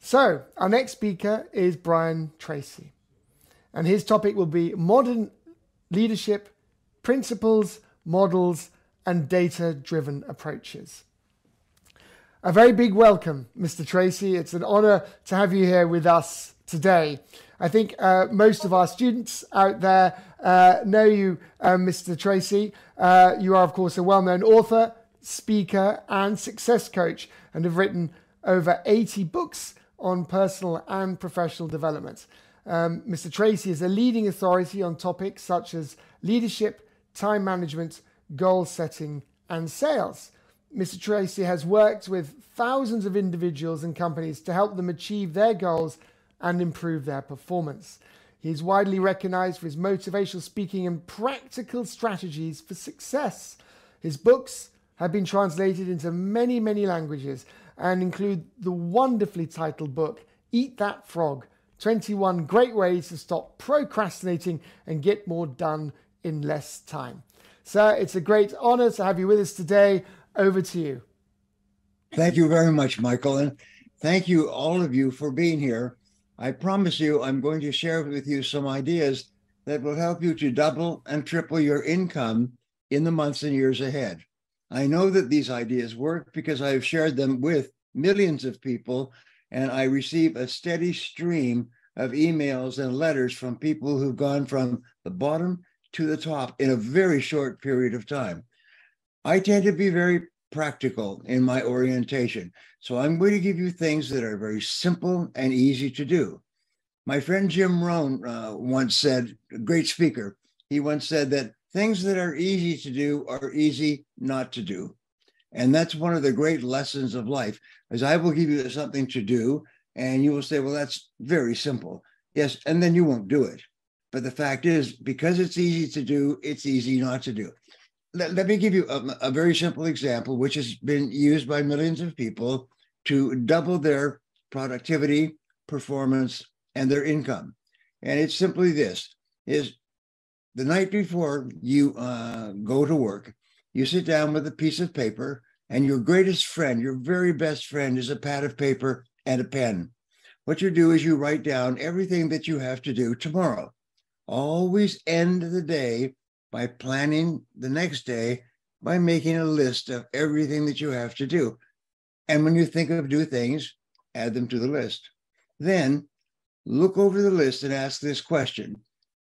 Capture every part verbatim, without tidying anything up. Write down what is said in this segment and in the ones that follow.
So, our next speaker is Brian Tracy, and his topic will be modern leadership, principles, models, and data-driven approaches. A very big welcome, Mister Tracy. It's an honor to have you here with us today. I think uh, most of our students out there uh, know you, uh, Mister Tracy. Uh, you are, of course, a well-known author, speaker, and success coach, and have written over eighty books on personal and professional development. Um, Mister Tracy is a leading authority on topics such as leadership, time management, goal setting, and sales. Mister Tracy has worked with thousands of individuals and companies to help them achieve their goals and improve their performance. He is widely recognized for his motivational speaking and practical strategies for success. His books have been translated into many, many languages and include the wonderfully titled book, Eat That Frog, twenty-one Great Ways to Stop Procrastinating and Get More Done in Less Time. Sir, it's a great honor to have you with us today. Over to you. Thank you very much, Michael. And thank you, all of you, for being here. I promise you, I'm going to share with you some ideas that will help you to double and triple your income in the months and years ahead. I know that these ideas work because I've shared them with millions of people, and I receive a steady stream of emails and letters from people who've gone from the bottom to the top in a very short period of time. I tend to be very practical in my orientation, so I'm going to give you things that are very simple and easy to do. My friend Jim Rohn uh, once said, a great speaker, he once said that things that are easy to do are easy not to do. And that's one of the great lessons of life, is I will give you something to do, and you will say, well, that's very simple. Yes, and then you won't do it. But the fact is, because it's easy to do, it's easy not to do. Let, let me give you a, a very simple example, which has been used by millions of people to double their productivity, performance, and their income. And it's simply this, is the night before you uh, go to work, you sit down with a piece of paper, and your greatest friend, your very best friend, is a pad of paper and a pen. What you do is you write down everything that you have to do tomorrow. Always end the day by planning the next day by making a list of everything that you have to do. And when you think of new things, add them to the list. Then look over the list and ask this question.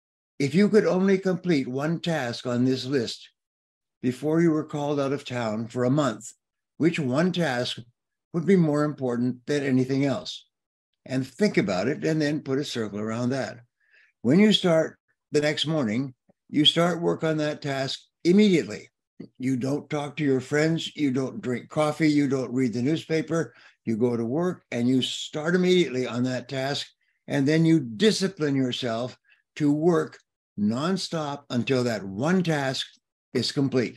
If you could only complete one task on this list before you were called out of town for a month, which one task would be more important than anything else? And think about it, and then put a circle around that. When you start the next morning, you start work on that task immediately. You don't talk to your friends, you don't drink coffee, you don't read the newspaper, you go to work and you start immediately on that task, and then you discipline yourself to work nonstop until that one task is complete.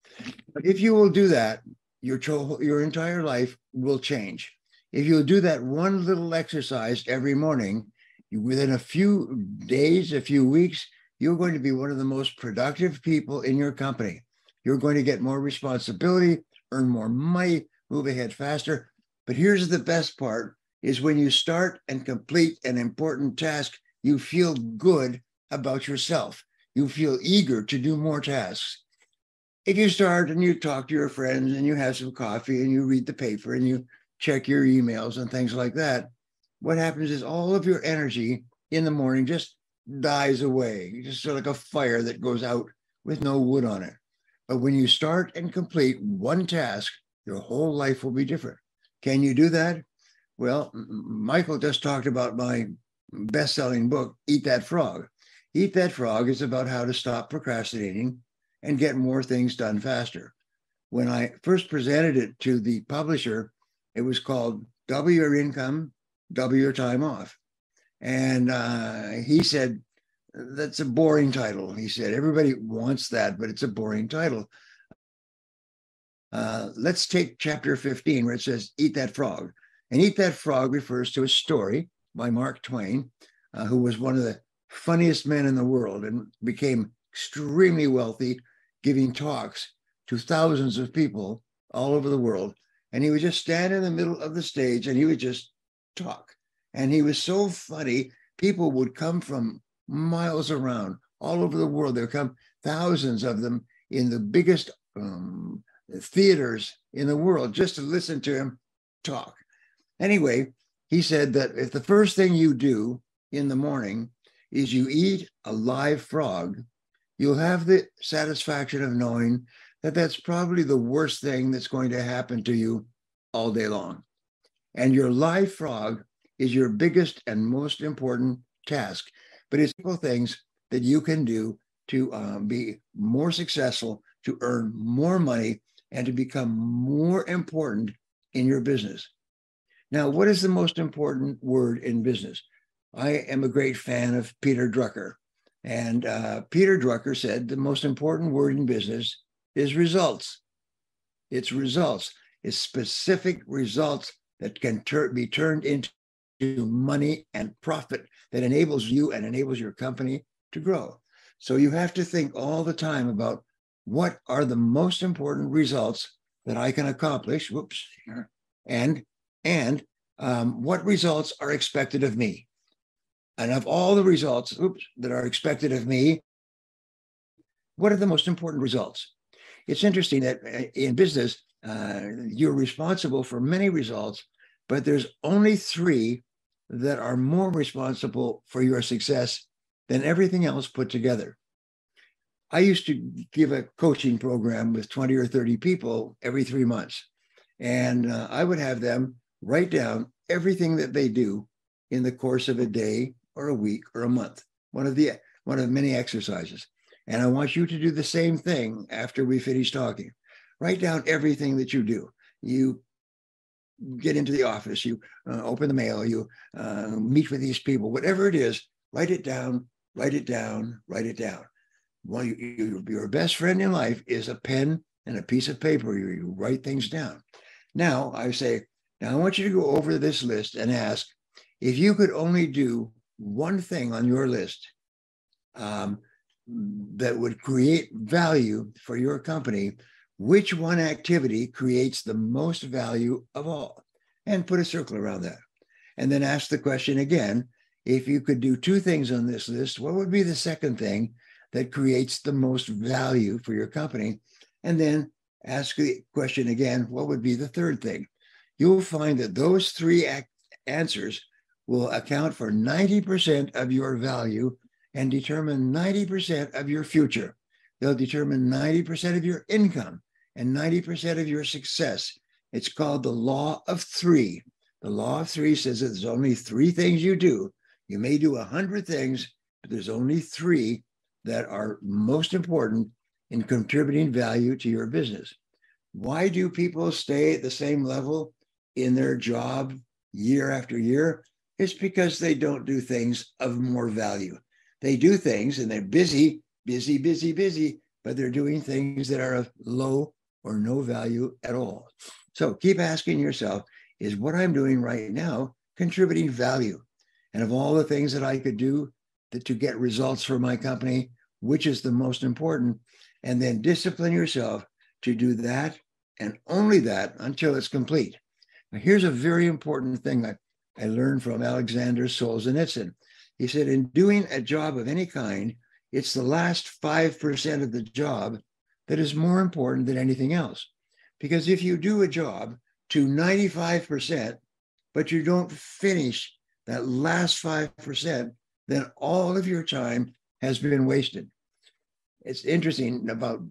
But if you will do that, your, your entire life will change. If you do that one little exercise every morning, you, within a few days, a few weeks, you're going to be one of the most productive people in your company. You're going to get more responsibility, earn more money, move ahead faster. But here's the best part, is when you start and complete an important task, you feel good about yourself. You feel eager to do more tasks. If you start and you talk to your friends and you have some coffee and you read the paper and you check your emails and things like that, what happens is all of your energy in the morning just dies away, just sort of like a fire that goes out with no wood on it. But when you start and complete one task, your whole life will be different. Can you do that? Well, Michael just talked about my best-selling book, Eat That Frog. Eat That Frog is about how to stop procrastinating and get more things done faster. When I first presented it to the publisher, it was called Double Your Income, Double Your Time Off. And uh, he said, that's a boring title. He said, everybody wants that, but it's a boring title. Uh, let's take chapter fifteen, where it says, Eat That Frog. And Eat That Frog refers to a story by Mark Twain, uh, who was one of the funniest men in the world and became extremely wealthy, giving talks to thousands of people all over the world. And he would just stand in the middle of the stage and he would just talk. And he was so funny. People would come from miles around, all over the world. There come thousands of them in the biggest um, theaters in the world just to listen to him talk. Anyway, he said that if the first thing you do in the morning is you eat a live frog, you'll have the satisfaction of knowing that that's probably the worst thing that's going to happen to you all day long. And your live frog is your biggest and most important task. But it's simple things that you can do to um, be more successful, to earn more money, and to become more important in your business. Now, what is the most important word in business? I am a great fan of Peter Drucker. And uh, Peter Drucker said the most important word in business is results. It's results. It's specific results that can tur- be turned into money and profit that enables you and enables your company to grow. So you have to think all the time about what are the most important results that I can accomplish. Whoops. And, and um, what results are expected of me. And of all the results oops, that are expected of me, what are the most important results? It's interesting that in business, uh, you're responsible for many results, but there's only three that are more responsible for your success than everything else put together. I used to give a coaching program with twenty or thirty people every three months. And uh, I would have them write down everything that they do in the course of a day or a week or a month, one of the one of many exercises. And I want you to do the same thing after we finish talking. Write down everything that you do. You get into the office, you uh, open the mail, you uh, meet with these people, whatever it is, write it down, write it down, write it down. Well, you, you, your best friend in life is a pen and a piece of paper. You, you write things down. Now I say, now I want you to go over this list and ask, if you could only do one thing on your list um, that would create value for your company, which one activity creates the most value of all? And put a circle around that. And then ask the question again, if you could do two things on this list, what would be the second thing that creates the most value for your company? And then ask the question again, what would be the third thing? You'll find that those three ac- answers will account for ninety percent of your value and determine ninety percent of your future. They'll determine ninety percent of your income and ninety percent of your success. It's called the law of three. The law of three says that there's only three things you do. You may do a hundred things, but there's only three that are most important in contributing value to your business. Why do people stay at the same level in their job year after year? It's because they don't do things of more value. They do things and they're busy, busy, busy, busy, but they're doing things that are of low or no value at all. So keep asking yourself, is what I'm doing right now contributing value? And of all the things that I could do that to get results for my company, which is the most important? And then discipline yourself to do that and only that until it's complete. Now, here's a very important thing that I learned from Alexander Solzhenitsyn. He said, in doing a job of any kind, it's the last five percent of the job that is more important than anything else. Because if you do a job to ninety-five percent, but you don't finish that last five percent, then all of your time has been wasted. It's interesting, about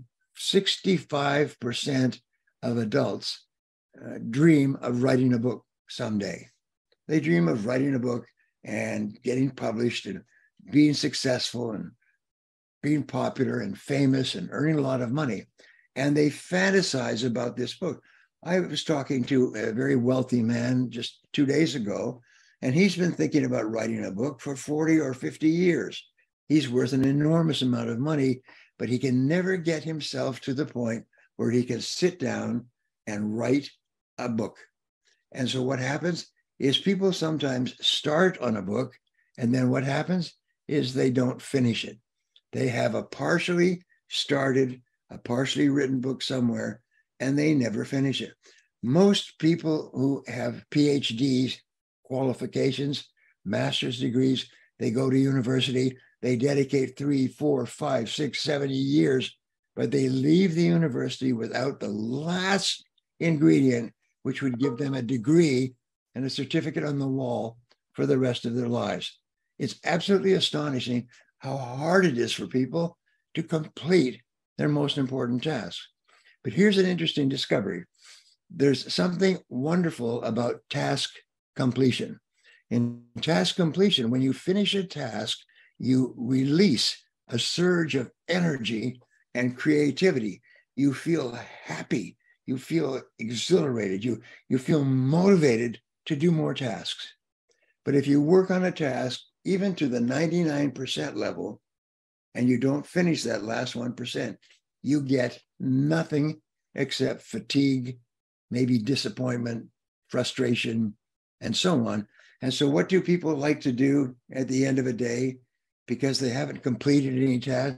sixty-five percent of adults uh, dream of writing a book someday. They dream of writing a book and getting published and being successful and being popular and famous and earning a lot of money. And they fantasize about this book. I was talking to a very wealthy man just two days ago, and he's been thinking about writing a book for forty or fifty years. He's worth an enormous amount of money, but he can never get himself to the point where he can sit down and write a book. And so what happens is people sometimes start on a book, and then what happens is they don't finish it. They have a partially started, a partially written book somewhere, and they never finish it. Most people who have P H Ds, qualifications, master's degrees. They go to university. They dedicate three, four, five, six, seven years, but they leave the university without the last ingredient, which would give them a degree and a certificate on the wall for the rest of their lives. It's absolutely astonishing how hard it is for people to complete their most important tasks. But here's an interesting discovery. There's something wonderful about task completion. In task completion, when you finish a task, you release a surge of energy and creativity. You feel happy. You feel exhilarated. You, you feel motivated to do more tasks. But if you work on a task, even to the ninety-nine percent level, and you don't finish that last one percent, you get nothing except fatigue, maybe disappointment, frustration, and so on. And so what do people like to do at the end of a day because they haven't completed any task?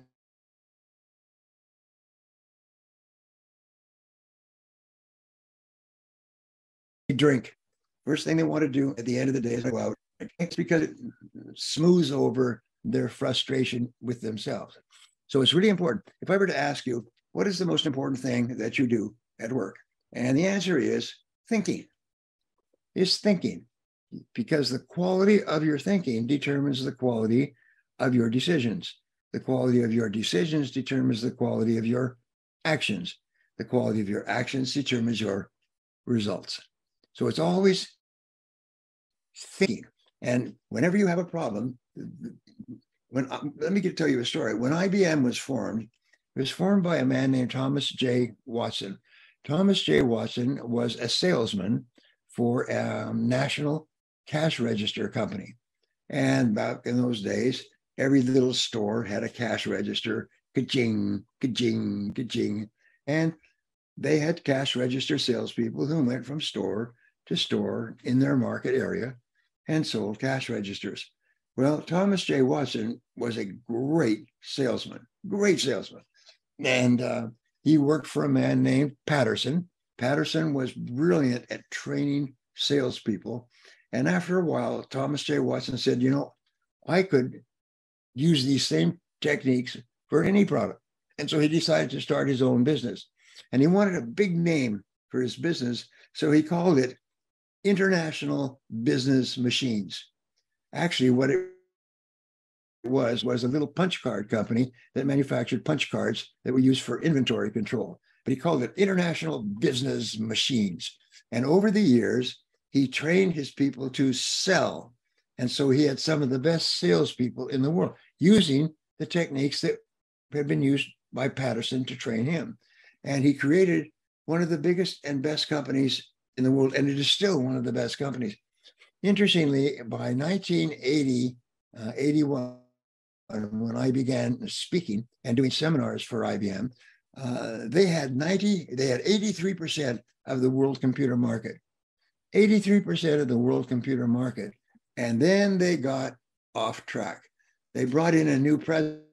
They drink. First thing they want to do at the end of the day is go out. It's because it smooths over their frustration with themselves. So it's really important. If I were to ask you, what is the most important thing that you do at work? And the answer is thinking. Is thinking. Because the quality of your thinking determines the quality of your decisions. The quality of your decisions determines the quality of your actions. The quality of your actions determines your results. So it's always thinking. And whenever you have a problem, when let me get, tell you a story. When I B M was formed, it was formed by a man named Thomas J. Watson. Thomas J. Watson was a salesman for a national cash register company. And back in those days, every little store had a cash register, ka-ching, ka-ching, ka-ching. And they had cash register salespeople who went from store to store in their market area and sold cash registers. Well, Thomas J. Watson was a great salesman, great salesman. And uh, he worked for a man named Patterson. Patterson was brilliant at training salespeople. And after a while, Thomas J. Watson said, you know, I could use these same techniques for any product. And so he decided to start his own business. And he wanted a big name for his business. So he called it International Business Machines. Actually, what it was, was a little punch card company that manufactured punch cards that were used for inventory control. But he called it International Business Machines. And over the years, he trained his people to sell. And so he had some of the best salespeople in the world using the techniques that had been used by Patterson to train him. And he created one of the biggest and best companies in the world, and it is still one of the best companies. Interestingly, by nineteen eighty, uh, eighty-one, when I began speaking and doing seminars for I B M, uh, they had ninety, they had eighty-three percent of the world computer market, eighty-three percent of the world computer market. And then they got off track. They brought in a new president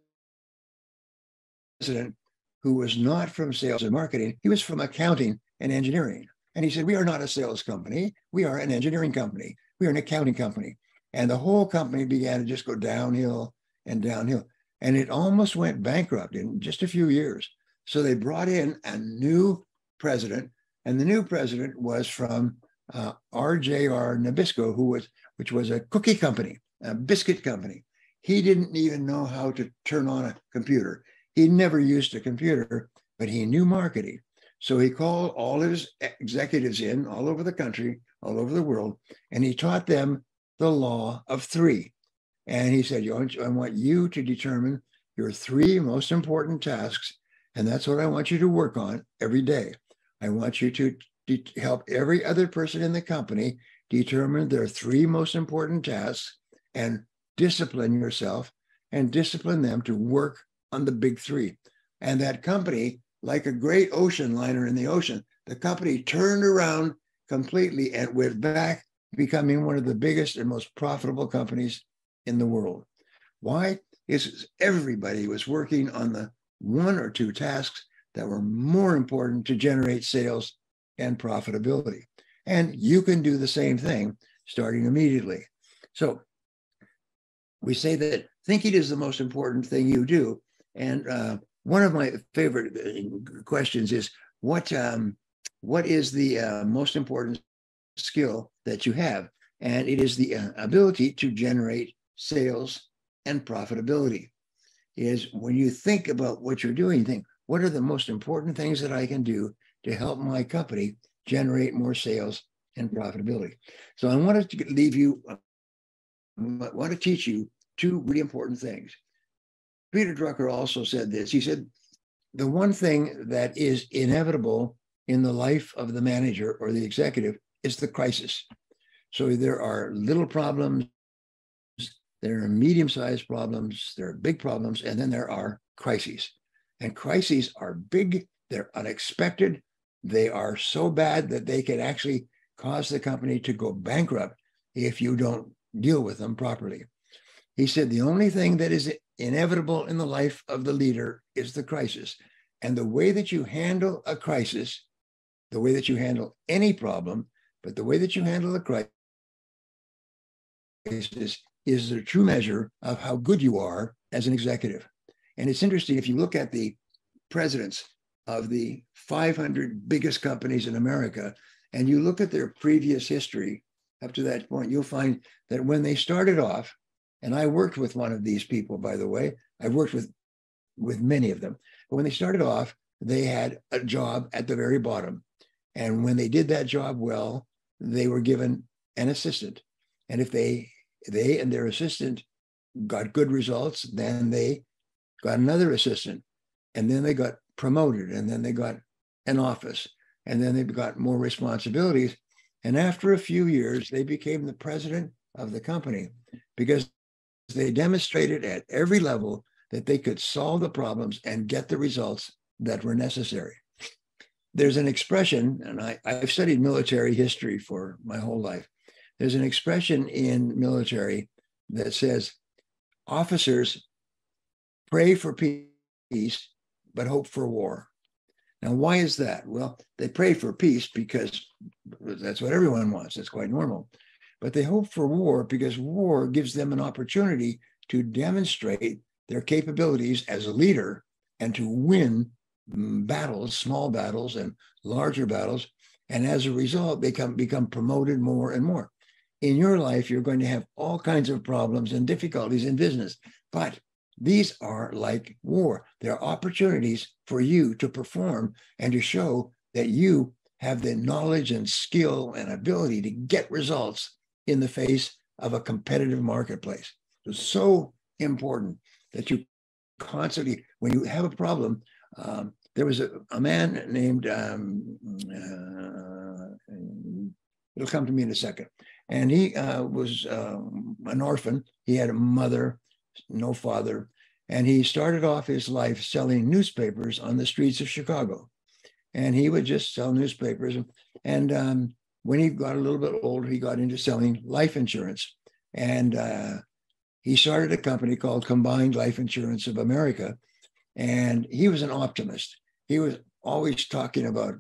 who was not from sales and marketing. He was from accounting and engineering. And he said, we are not a sales company. We are an engineering company. We are an accounting company. And the whole company began to just go downhill and downhill. And it almost went bankrupt in just a few years. So they brought in a new president. And the new president was from uh, R J R Nabisco, who was, which was a cookie company, a biscuit company. He didn't even know how to turn on a computer. He never used a computer, but he knew marketing. So he called all his executives in all over the country, all over the world, and he taught them the law of three. And he said, I want you to determine your three most important tasks, and that's what I want you to work on every day. I want you to de- help every other person in the company determine their three most important tasks and discipline yourself and discipline them to work on the big three. And that company, like a great ocean liner in the ocean, the company turned around completely and went back, becoming one of the biggest and most profitable companies in the world. Why? It's everybody was working on the one or two tasks that were more important to generate sales and profitability. And you can do the same thing. starting immediately. So we say that thinking is the most important thing you do. And uh, one of my favorite questions is, what um, what is the uh, most important skill that you have? And it is the uh, ability to generate sales and profitability. Is when you think about what you're doing, you think, what are the most important things that I can do to help my company generate more sales and profitability? So I wanted to leave you, I want to teach you two really important things. Peter Drucker also said this. He said, the one thing that is inevitable in the life of the manager or the executive is the crisis. So there are little problems, there are medium-sized problems, there are big problems, and then there are crises. And crises are big, they're unexpected, they are so bad that they can actually cause the company to go bankrupt if you don't deal with them properly. He said the only thing that is inevitable in the life of the leader is the crisis. And the way that you handle a crisis, the way that you handle any problem, but the way that you handle a crisis is the true measure of how good you are as an executive. And it's interesting, if you look at the presidents of the five hundred biggest companies in America, and you look at their previous history up to that point, you'll find that when they started off, and I worked with one of these people, by the way, I've worked with, with many of them, but when they started off, they had a job at the very bottom. And when they did that job well, they were given an assistant. And if they, they and their assistant got good results, then they got another assistant. And then they got promoted, and then they got an office, and then they got more responsibilities. And after a few years, they became the president of the company because they demonstrated at every level that they could solve the problems and get the results that were necessary. There's an expression, and I, I've studied military history for my whole life. There's an expression in military that says, officers pray for peace, but hope for war. Now, why is that? Well, they pray for peace because that's what everyone wants. That's quite normal. But they hope for war because war gives them an opportunity to demonstrate their capabilities as a leader and to win battles, small battles and larger battles. And as a result, they come, become promoted more and more. In your life, you're going to have all kinds of problems and difficulties in business, but these are like war. They're opportunities for you to perform and to show that you have the knowledge and skill and ability to get results in the face of a competitive marketplace. It's so important that you constantly, when you have a problem, um, there was a, a man named, um, uh, it'll come to me in a second, and he uh, was uh, an orphan. He had a mother, no father, and he started off his life selling newspapers on the streets of Chicago. And he would just sell newspapers. And um, when he got a little bit older, he got into selling life insurance. And uh, he started a company called Combined Life Insurance of America. And he was an optimist. He was always talking about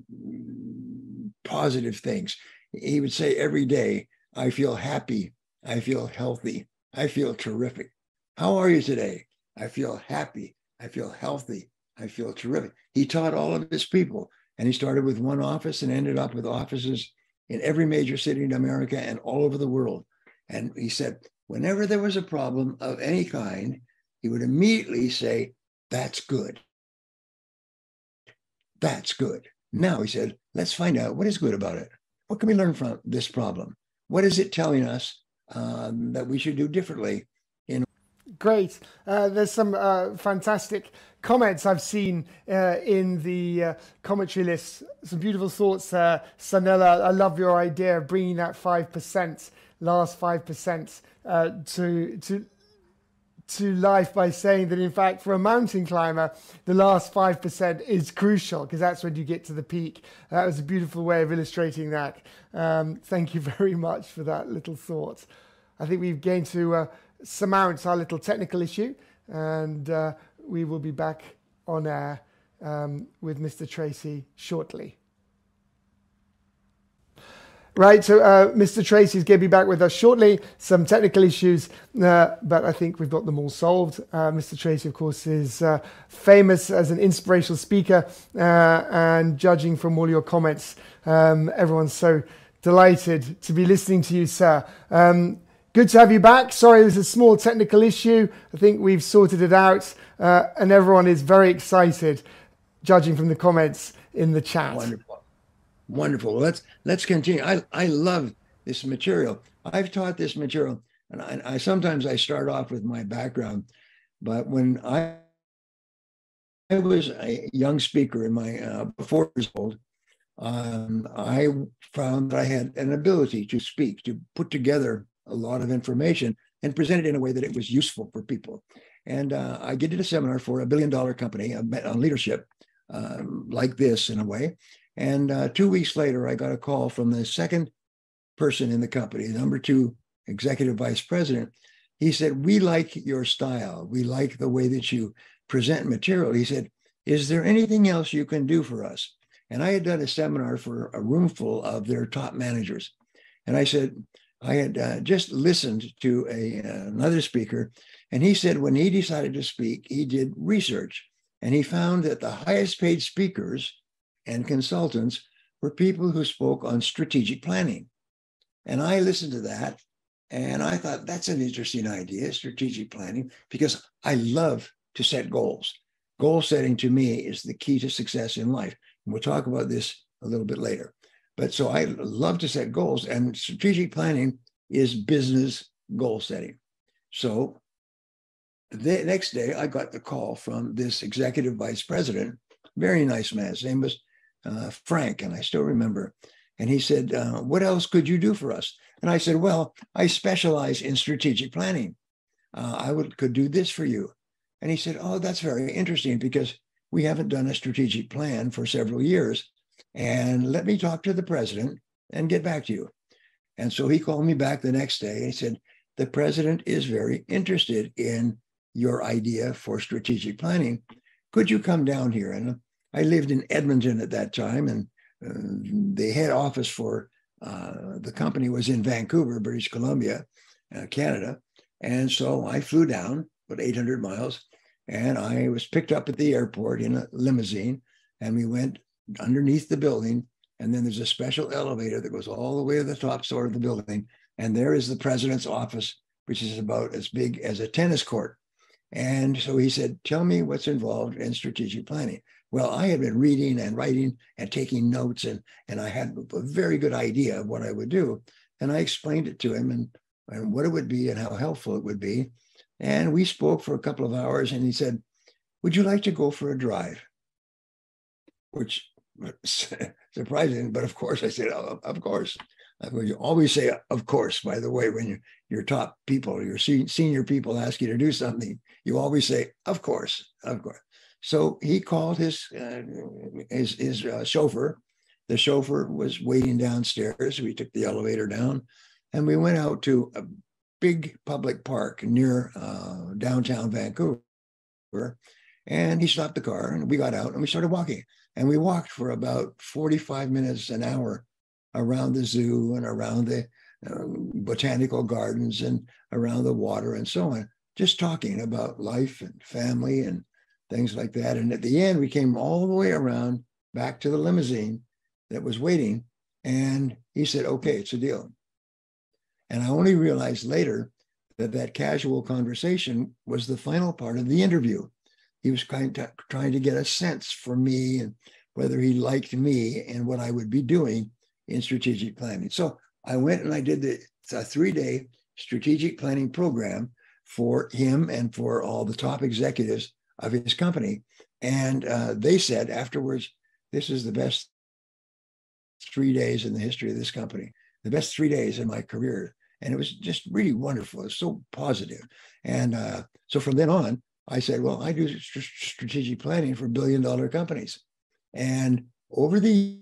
positive things. He would say every day, I feel happy. I feel healthy. I feel terrific. How are you today? I feel happy. I feel healthy. I feel terrific. He taught all of his people, and he started with one office and ended up with offices in every major city in America and all over the world. And he said, whenever there was a problem of any kind, he would immediately say, that's good. That's good. Now, he said, let's find out what is good about it. What can we learn from this problem? What is it telling us um, that we should do differently? In Great. Uh, there's some uh, fantastic comments I've seen uh, in the uh, commentary list. Some beautiful thoughts, uh, Sanella. I love your idea of bringing that five percent, last five percent uh, to to to life by saying that, in fact, for a mountain climber, the last five percent is crucial because that's when you get to the peak. That was a beautiful way of illustrating that. Um, thank you very much for that little thought. I think we're going to uh, surmount our little technical issue, and uh, we will be back on air um, with Mister Tracy shortly. Right, so uh, Mister Tracy is going to be back with us shortly. Some technical issues, uh, but I think we've got them all solved. Uh, Mister Tracy, of course, is uh, famous as an inspirational speaker, uh, and judging from all your comments, um, everyone's so delighted to be listening to you, sir. Um, good to have you back. Sorry, there's a small technical issue. I think we've sorted it out, uh, and everyone is very excited, judging from the comments in the chat. Wonderful. Wonderful. Let's let's continue. I, I love this material. I've taught this material, and I, I sometimes I start off with my background, but when I I was a young speaker in my uh, before years old, um, I found that I had an ability to speak, to put together a lot of information and present it in a way that it was useful for people. And uh, I did a seminar for a billion dollar company on leadership, uh, like this in a way. And uh, two weeks later, I got a call from the second person in the company, number two executive vice president. He said, "We like your style. We like the way that you present material." He said, "Is there anything else you can do for us?" And I had done a seminar for a room full of their top managers. And I said, I had uh, just listened to a, uh, another speaker, and he said when he decided to speak, he did research, and he found that the highest paid speakers and consultants were people who spoke on strategic planning. And I listened to that, and I thought that's an interesting idea, strategic planning, because I love to set goals. Goal setting to me is the key to success in life. And we'll talk about this a little bit later. But so I love to set goals, and strategic planning is business goal setting. So the next day I got the call from this executive vice president, very nice man. His name was Uh, Frank, and I still remember. And he said, uh, "What else could you do for us?" And I said, "Well, I specialize in strategic planning. Uh, I would could do this for you." And he said, "Oh, that's very interesting, because we haven't done a strategic plan for several years. And let me talk to the president and get back to you." And so he called me back the next day. And he said, "The president is very interested in your idea for strategic planning. Could you come down here?" And I lived in Edmonton at that time, and uh, the head office for uh, the company was in Vancouver, British Columbia, uh, Canada. And so I flew down about eight hundred miles, and I was picked up at the airport in a limousine, and we went underneath the building. And then there's a special elevator that goes all the way to the top floor of the building. And there is the president's office, which is about as big as a tennis court. And so he said, "Tell me what's involved in strategic planning." Well, I had been reading and writing and taking notes, and, and I had a very good idea of what I would do. And I explained it to him, and, and what it would be and how helpful it would be. And we spoke for a couple of hours, and he said, "Would you like to go for a drive?" Which was surprising, but of course I said, "Oh, of course." You always say, "Of course," by the way, when you, your top people, your senior people ask you to do something, you always say, "Of course, of course." So he called his uh, his, his uh, chauffeur. The chauffeur was waiting downstairs. We took the elevator down, and we went out to a big public park near uh, downtown Vancouver. And he stopped the car, and we got out, and we started walking. And we walked for about forty-five minutes, an hour, around the zoo and around the uh, botanical gardens and around the water and so on, just talking about life and family and things like that. And at the end, we came all the way around back to the limousine that was waiting. And he said, "Okay, it's a deal." And I only realized later that that casual conversation was the final part of the interview. He was kind of trying to get a sense for me and whether he liked me and what I would be doing in strategic planning. So I went and I did the a three-day strategic planning program for him and for all the top executives of his company. And uh, they said afterwards, "This is the best three days in the history of this company, the best three days in my career." And it was just really wonderful. It was so positive. And uh, so from then on, I said, well, I do st- strategic planning for billion dollar companies. And over the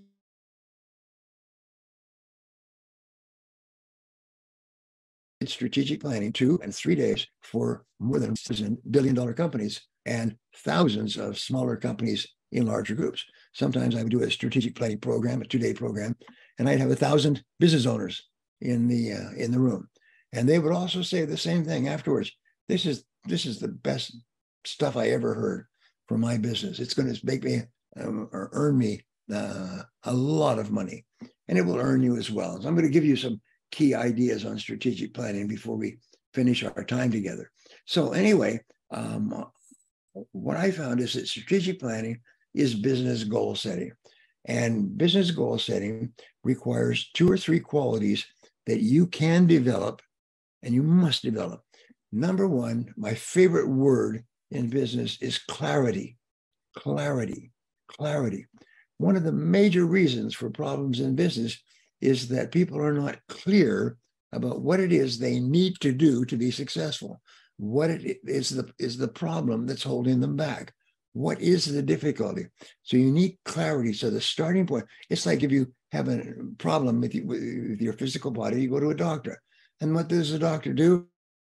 strategic planning two and three days for more than a billion dollar companies and thousands of smaller companies in larger groups. Sometimes I would do a strategic planning program, a two-day program, and I'd have a thousand business owners in the uh, in the room, and they would also say the same thing afterwards. This is this is the best stuff I ever heard for my business. It's going to make me um, or earn me uh, a lot of money, and it will earn you as well. So I'm going to give you some key ideas on strategic planning before we finish our time together. So anyway, um, what I found is that strategic planning is business goal setting. And business goal setting requires two or three qualities that you can develop and you must develop. Number one, my favorite word in business is clarity, clarity, clarity. One of the major reasons for problems in business is that people are not clear about what it is they need to do to be successful. What it is the, is the problem that's holding them back. What is the difficulty? So you need clarity. So the starting point, it's like if you have a problem with, you, with your physical body, you go to a doctor. And what does the doctor do?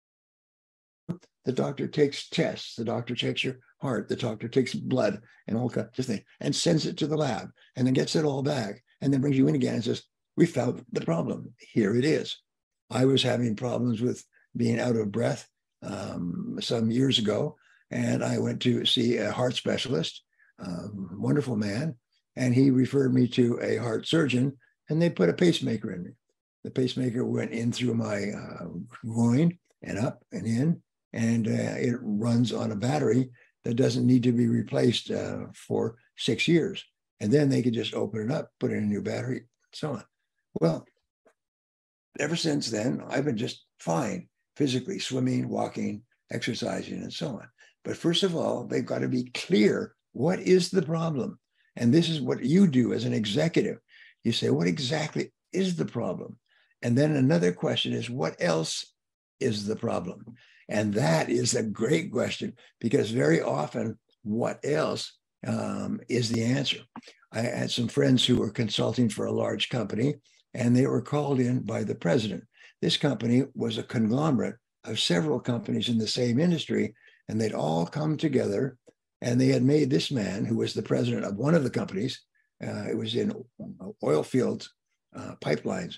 The doctor takes tests. The doctor checks your heart. The doctor takes blood and all kinds of things and sends it to the lab and then gets it all back and then brings you in again and says, we found the problem. Here it is. I was having problems with being out of breath um, some years ago. And I went to see a heart specialist, um, wonderful man, and he referred me to a heart surgeon, and they put a pacemaker in me. The pacemaker went in through my uh, groin and up and in, and uh, it runs on a battery that doesn't need to be replaced uh, for six years. And then they could just open it up, put in a new battery, so on. Well, ever since then, I've been just fine physically, swimming, walking, exercising, and so on. But first of all, they've got to be clear. What is the problem? And this is what you do as an executive. You say, what exactly is the problem? And then another question is, what else is the problem? And that is a great question, because very often, what else um, is the answer? I had some friends who were consulting for a large company, and they were called in by the president. This company was a conglomerate of several companies in the same industry, and they'd all come together, and they had made this man, who was the president of one of the companies, uh, it was in oil fields, uh, pipelines,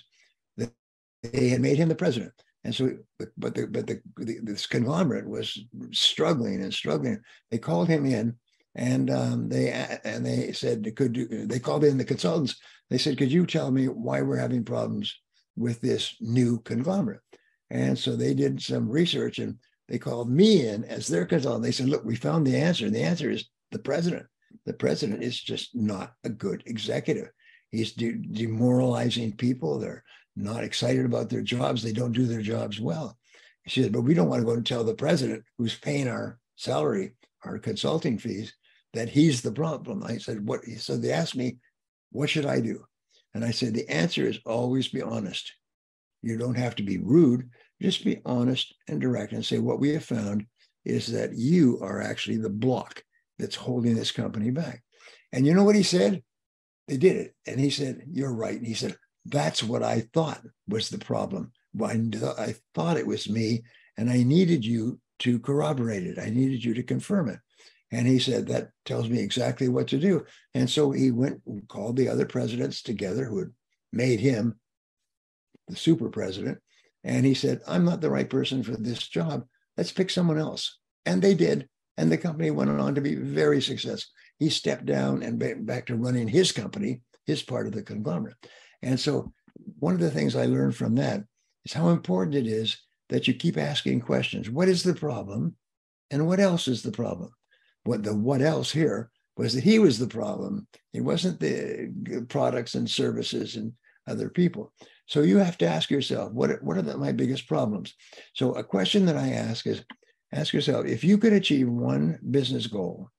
they had made him the president. And so, but the, but the, the, this conglomerate was struggling and struggling. They called him in, and um, they and they said, could you, they called in the consultants. They said, could you tell me why we're having problems with this new conglomerate? And so they did some research, and they called me in as their consultant. They said, look, we found the answer. And the answer is the president. The president is just not a good executive. He's de demoralizing people. They're not excited about their jobs. They don't do their jobs well. She said, but we don't want to go and tell the president, who's paying our salary, our consulting fees, that he's the problem. I said, what? So they asked me, what should I do? And I said, the answer is always be honest. You don't have to be rude. Just be honest and direct and say, what we have found is that you are actually the block that's holding this company back. And you know what he said? They did it. And he said, you're right. And he said, that's what I thought was the problem. I, I thought it was me, and I needed you to corroborate it. I needed you to confirm it. And he said, that tells me exactly what to do. And so he went and called the other presidents together who had made him the super president. And he said, I'm not the right person for this job. Let's pick someone else. And they did. And the company went on to be very successful. He stepped down and went back to running his company, his part of the conglomerate. And so one of the things I learned from that is how important it is that you keep asking questions. What is the problem? And what else is the problem? What the what else here was that he was the problem. It wasn't the products and services and other people. So you have to ask yourself, what, what are the, my biggest problems? So a question that I ask is, ask yourself, if you could achieve one business goal,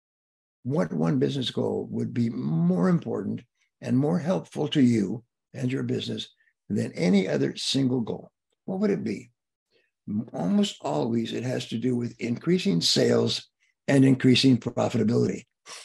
what one business goal would be more important and more helpful to you and your business than any other single goal? What would it be? Almost always it has to do with increasing sales and increasing profitability.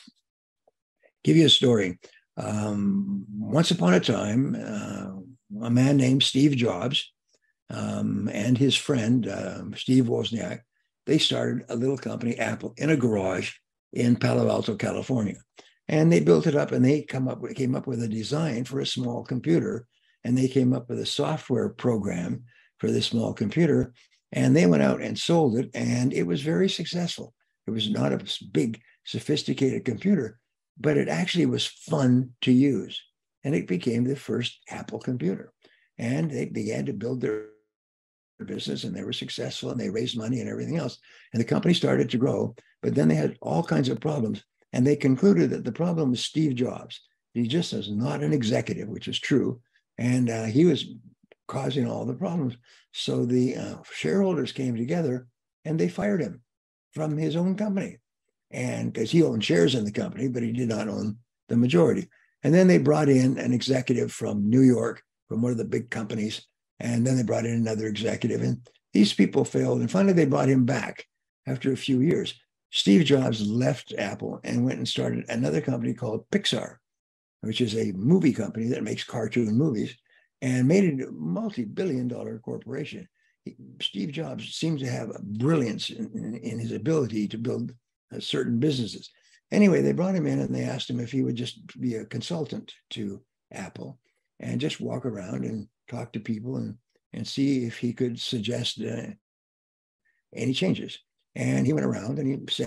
Give you a story. Um, once upon a time, uh, a man named Steve Jobs um, and his friend, uh, Steve Wozniak, they started a little company, Apple, in a garage in Palo Alto, California. And they built it up, and they come up with, came up with a design for a small computer, and they came up with a software program for this small computer, and they went out and sold it, and it was very successful. It was not a big, sophisticated computer, but it actually was fun to use, and it became the first Apple computer. And they began to build their business, and they were successful, and they raised money and everything else. And the company started to grow, but then they had all kinds of problems. And they concluded that the problem was Steve Jobs. He just was not an executive, which is true. And uh, he was causing all the problems. So the uh, shareholders came together and they fired him from his own company. And because he owned shares in the company, but he did not own the majority. And then they brought in an executive from New York, from one of the big companies. And then they brought in another executive. And these people failed. And finally, they brought him back after a few years. Steve Jobs left Apple and went and started another company called Pixar, which is a movie company that makes cartoon movies, and made it a multi-billion dollar corporation. He, Steve Jobs seems to have a brilliance in, in, in his ability to build uh, certain businesses. Anyway, they brought him in and they asked him if he would just be a consultant to Apple and just walk around and talk to people and, and see if he could suggest uh, any changes. And he went around and he said,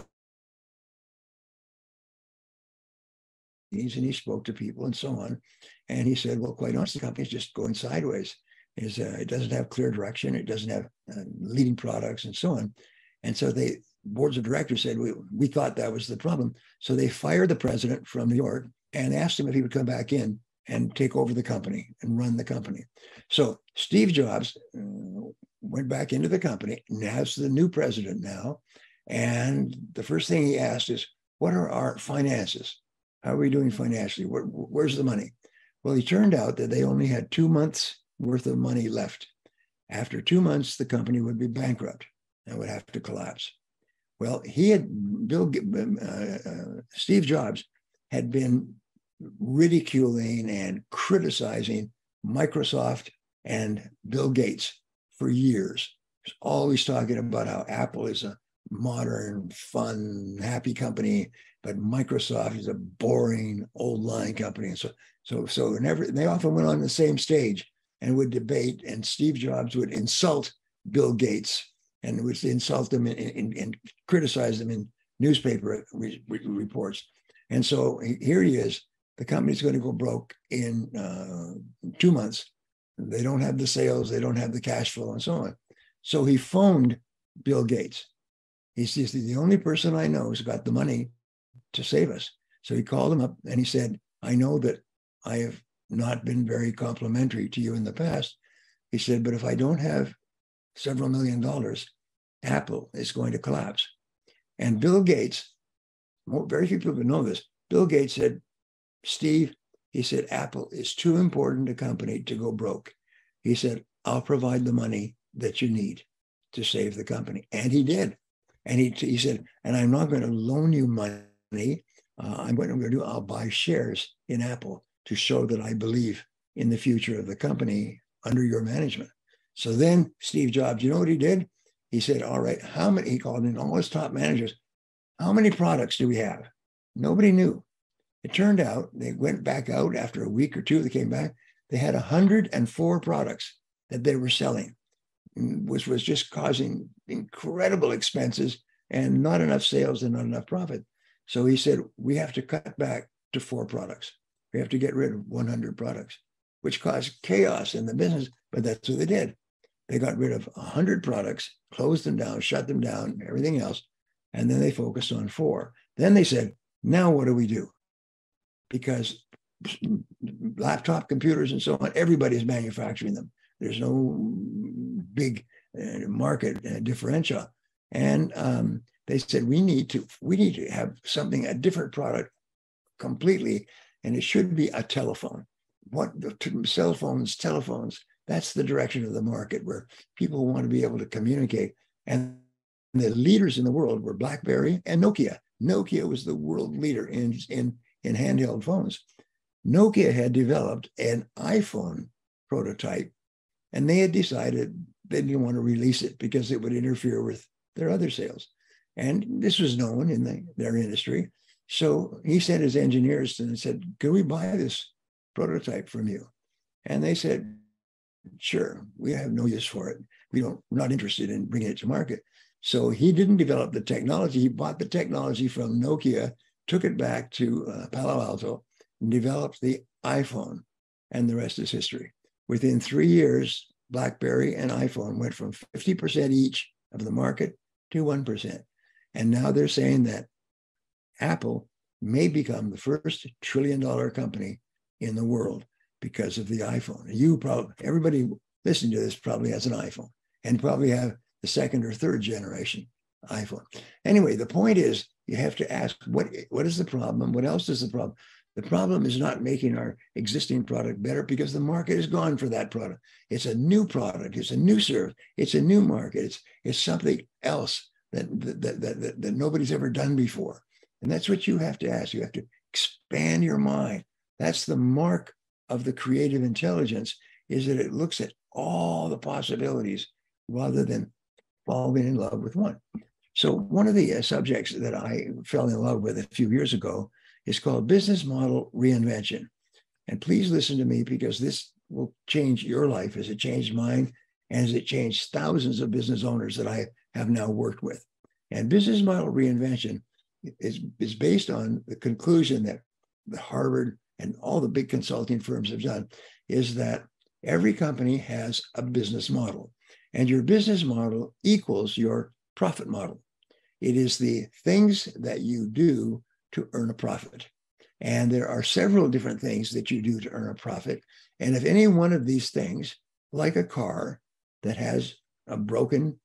and he spoke to people and so on. And he said, well, quite honestly, the company's just going sideways. Is uh, it doesn't have clear direction. It doesn't have uh, leading products and so on. And so they, boards of directors said, we, we thought that was the problem. So they fired the president from New York and asked him if he would come back in and take over the company and run the company. So Steve Jobs uh, went back into the company, as the new president now. And the first thing he asked is, what are our finances? How are we doing financially? Where, where's the money? Well, it turned out that they only had two months worth of money left. After two months, the company would be bankrupt and would have to collapse. Well, he had, Bill, uh, uh, Steve Jobs had been ridiculing and criticizing Microsoft and Bill Gates for years. He's always talking about how Apple is a modern, fun, happy company, but Microsoft is a boring, old line company. And so, so, so whenever they often went on the same stage and would debate, and Steve Jobs would insult Bill Gates and would insult them and, and, and criticize them in newspaper re, re, reports. And so here he is. The company's going to go broke in uh, two months. They don't have the sales, they don't have the cash flow, and so on. So he phoned Bill Gates. He says, the only person I know who's got the money to save us. So he called him up and he said, I know that I have not been very complimentary to you in the past. He said, but if I don't have several million dollars, Apple is going to collapse. And Bill Gates, very few people know this, Bill Gates said, Steve, he said, Apple is too important a company to go broke. He said, I'll provide the money that you need to save the company. And he did. And he, he said, and I'm not going to loan you money. Uh, I'm going to do, I'll buy shares in Apple to show that I believe in the future of the company under your management. So then Steve Jobs, you know what he did? He said, all right, how many, he called in all his top managers, how many products do we have? Nobody knew. It turned out they went back out after a week or two, they came back, they had one hundred four products that they were selling, which was just causing incredible expenses and not enough sales and not enough profit. So he said, we have to cut back to four products. We have to get rid of one hundred products, which caused chaos in the business, but that's what they did. They got rid of one hundred products, closed them down, shut them down, everything else, and then they focused on four. Then they said, now what do we do? Because laptop computers and so on, everybody's manufacturing them. There's no big uh, market uh, differential. And um, they said, we need to, we need to have something, a different product completely, and it should be a telephone. What the cell phones, telephones, that's the direction of the market where people want to be able to communicate. And the leaders in the world were BlackBerry and Nokia. Nokia was the world leader in, in, in handheld phones. Nokia had developed an iPhone prototype, and they had decided they didn't want to release it because it would interfere with their other sales. And this was known in the, their industry. So he sent his engineers and said, can we buy this prototype from you? And they said, sure, we have no use for it. We don't, we're not interested in bringing it to market. So he didn't develop the technology. He bought the technology from Nokia, took it back to uh, Palo Alto, and developed the iPhone. And the rest is history. Within three years, BlackBerry and iPhone went from fifty percent each of the market to one percent. And now they're saying that Apple may become the first trillion dollar company in the world because of the iPhone. You probably, everybody listening to this probably has an iPhone and probably have the second or third generation iPhone. Anyway, the point is you have to ask, what, what is the problem? What else is the problem? The problem is not making our existing product better because the market is gone for that product. It's a new product. It's a new service. It's a new market. It's, it's something else that, that, that, that, that nobody's ever done before. And that's what you have to ask. You have to expand your mind. That's the mark of the creative intelligence, is that it looks at all the possibilities rather than falling in love with one. So one of the uh, subjects that I fell in love with a few years ago is called business model reinvention. And please listen to me, because this will change your life as it changed mine and as it changed thousands of business owners that I have now worked with. And business model reinvention is, is based on the conclusion that the Harvard and all the big consulting firms have done, is that every company has a business model, and your business model equals your profit model. It is the things that you do to earn a profit. And there are several different things that you do to earn a profit. And if any one of these things, like a car that has a broken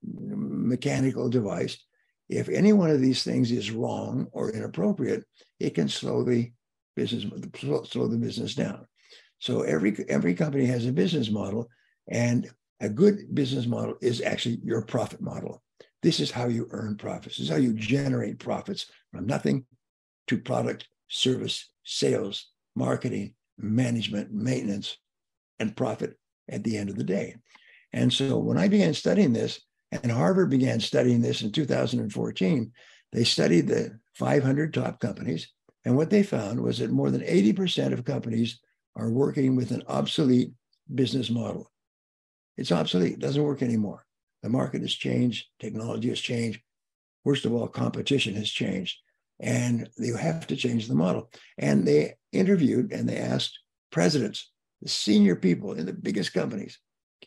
mechanical device, if any one of these things is wrong or inappropriate, it can slow the business, slow the business down. So every, every company has a business model, and a good business model is actually your profit model. This is how you earn profits. This is how you generate profits from nothing to product, service, sales, marketing, management, maintenance, and profit at the end of the day. And so when I began studying this, and Harvard began studying this in two thousand fourteen, they studied the five hundred top companies. And what they found was that more than eighty percent of companies are working with an obsolete business model. It's obsolete, it doesn't work anymore. The market has changed, technology has changed. Worst of all, competition has changed, and you have to change the model. And they interviewed and they asked presidents, the senior people in the biggest companies,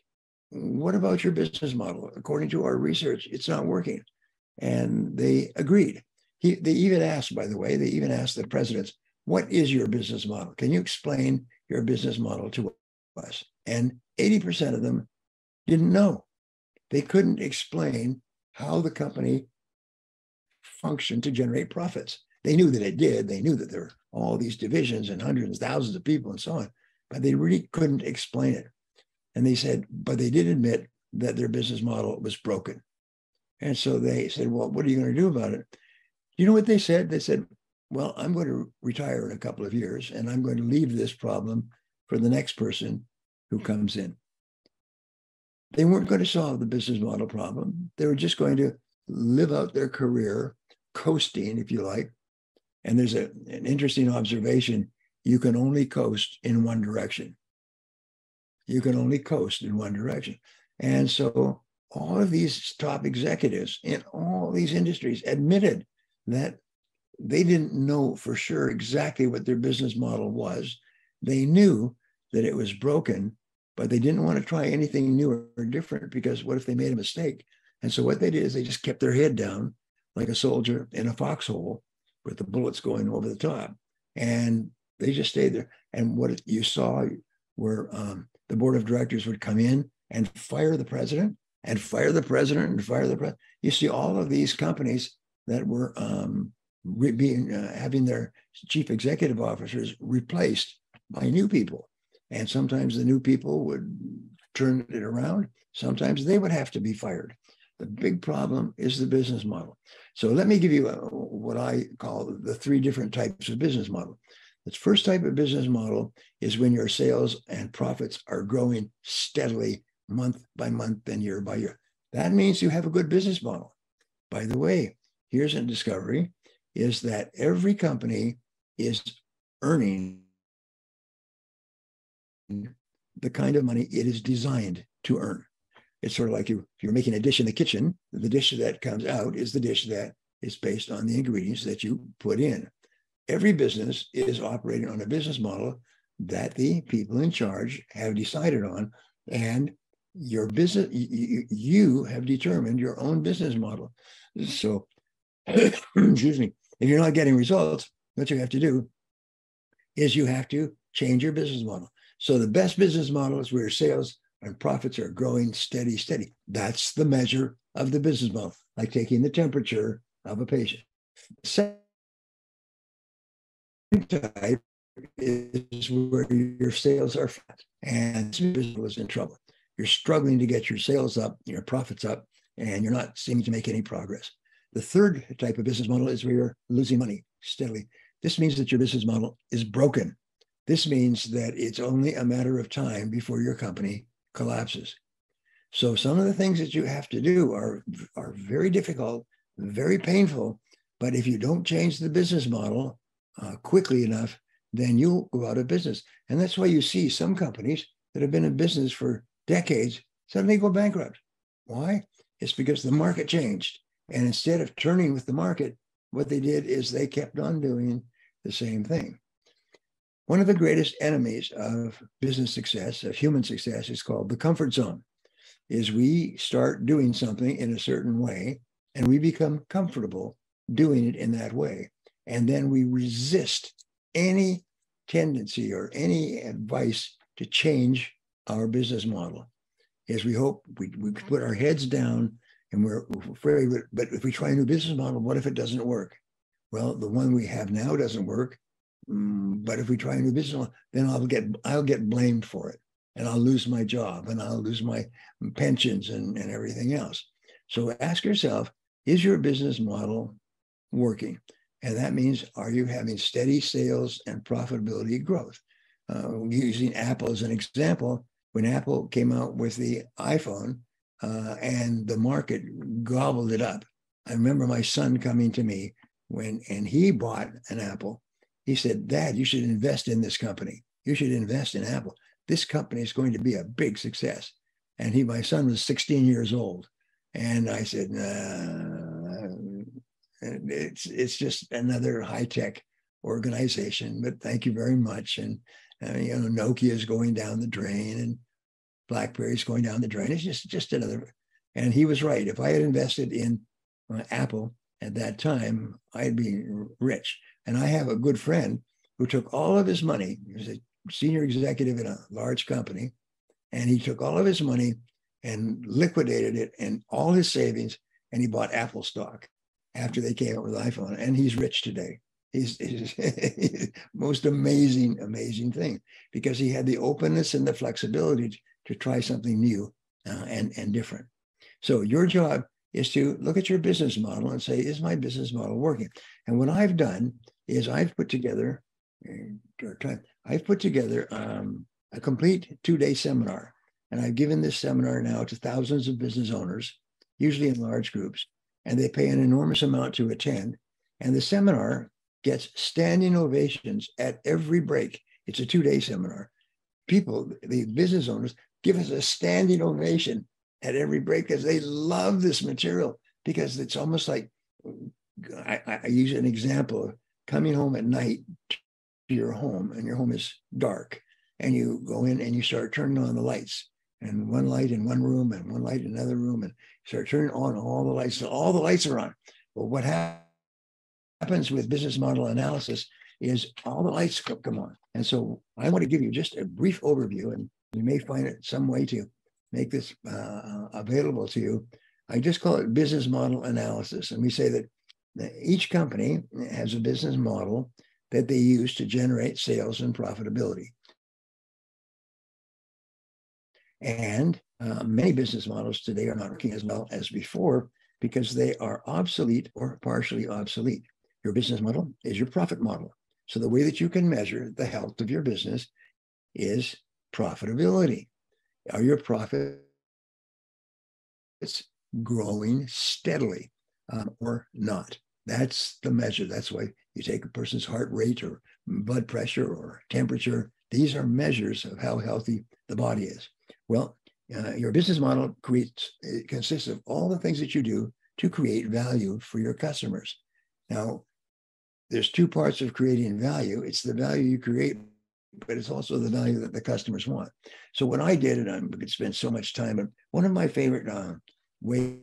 what about your business model? According to our research, it's not working. And they agreed. He, they even asked, by the way, they even asked the presidents, what is your business model? Can you explain your business model to us? And eighty percent of them didn't know. They couldn't explain how the company functioned to generate profits. They knew that it did. They knew that there were all these divisions and hundreds, thousands of people and so on, but they really couldn't explain it. And they said, but they did admit that their business model was broken. And so they said, well, what are you going to do about it? You know what they said? They said, well, I'm going to retire in a couple of years, and I'm going to leave this problem for the next person who comes in. They weren't going to solve the business model problem. They were just going to live out their career, coasting, if you like. And there's a, an interesting observation. You can only coast in one direction. You can only coast in one direction. And so all of these top executives in all these industries admitted that they didn't know for sure exactly what their business model was. They knew that it was broken, but they didn't want to try anything new or different, because what if they made a mistake? And so what they did is they just kept their head down like a soldier in a foxhole with the bullets going over the top. And they just stayed there. And what you saw were um, the board of directors would come in and fire the president and fire the president and fire the president. You see all of these companies that were um, re- being, uh, having their chief executive officers replaced by new people. And sometimes the new people would turn it around. Sometimes they would have to be fired. The big problem is the business model. So let me give you a, what I call the three different types of business model. The first type of business model is when your sales and profits are growing steadily month by month and year by year. That means you have a good business model. By the way, here's a discovery, is that every company is earning the kind of money it is designed to earn. It's sort of like you, if you're making a dish in the kitchen, the dish that comes out is the dish that is based on the ingredients that you put in. Every business is operating on a business model that the people in charge have decided on, and your business, you, you have determined your own business model. So, excuse me, if you're not getting results, what you have to do is you have to change your business model. So the best business model is where sales and profits are growing steady, steady. That's the measure of the business model, like taking the temperature of a patient. Second type is where your sales are flat and business is in trouble. You're struggling to get your sales up, your profits up, and you're not seeming to make any progress. The third type of business model is where you're losing money steadily. This means that your business model is broken. This means that it's only a matter of time before your company collapses. So some of the things that you have to do are, are very difficult, very painful, but if you don't change the business model uh, quickly enough, then you'll go out of business. And that's why you see some companies that have been in business for decades suddenly go bankrupt. Why? It's because the market changed. And instead of turning with the market, what they did is they kept on doing the same thing. One of the greatest enemies of business success, of human success, is called the comfort zone. Is we start doing something in a certain way and we become comfortable doing it in that way. And then we resist any tendency or any advice to change our business model. Is we hope we, we put our heads down and we're afraid, but if we try a new business model, what if it doesn't work? Well, the one we have now doesn't work. But if we try a new business model, then I'll get I'll get blamed for it, and I'll lose my job, and I'll lose my pensions and, and everything else. So ask yourself, is your business model working? And that means, are you having steady sales and profitability growth? Uh, using Apple as an example, when Apple came out with the iPhone uh, and the market gobbled it up, I remember my son coming to me when and he bought an Apple. He said, "Dad, you should invest in this company. You should invest in Apple. This company is going to be a big success." And he, my son was sixteen years old. And I said, nah, it's, it's just another high-tech organization, but thank you very much. And, uh, you know, Nokia is going down the drain and BlackBerry is going down the drain. It's just, just another. And he was right. If I had invested in uh, Apple at that time, I'd be rich. And I have a good friend who took all of his money. He was a senior executive in a large company, and he took all of his money and liquidated it and all his savings, and he bought Apple stock after they came out with iPhone, and he's rich today. He's, he's most amazing, amazing thing, because he had the openness and the flexibility to, to try something new uh, and, and different. So your job is to look at your business model and say, is my business model working? And what I've done is I've put together, I've put together um, a complete two-day seminar. And I've given this seminar now to thousands of business owners, usually in large groups, and they pay an enormous amount to attend. And the seminar gets standing ovations at every break. It's a two-day seminar. People, the business owners, give us a standing ovation at every break because they love this material, because it's almost like, I, I use an example of coming home at night to your home, and your home is dark, and you go in and you start turning on the lights, and one light in one room and one light in another room, and start turning on all the lights. So all the lights are on. Well, what ha- happens with business model analysis is all the lights come on. And so I want to give you just a brief overview, and we may find it some way to make this uh, available to you. I just call it business model analysis. And we say that each company has a business model that they use to generate sales and profitability. And uh, many business models today are not working as well as before because they are obsolete or partially obsolete. Your business model is your profit model. So the way that you can measure the health of your business is profitability. Are your profits growing steadily? uh, or not. That's the measure. That's why you take a person's heart rate or blood pressure or temperature. These are measures of how healthy the body is. Well, uh, your business model creates, it consists of all the things that you do to create value for your customers. Now, there's two parts of creating value. It's the value you create, but it's also the value that the customers want. So what I did, and I could spend so much time, and one of my favorite uh, ways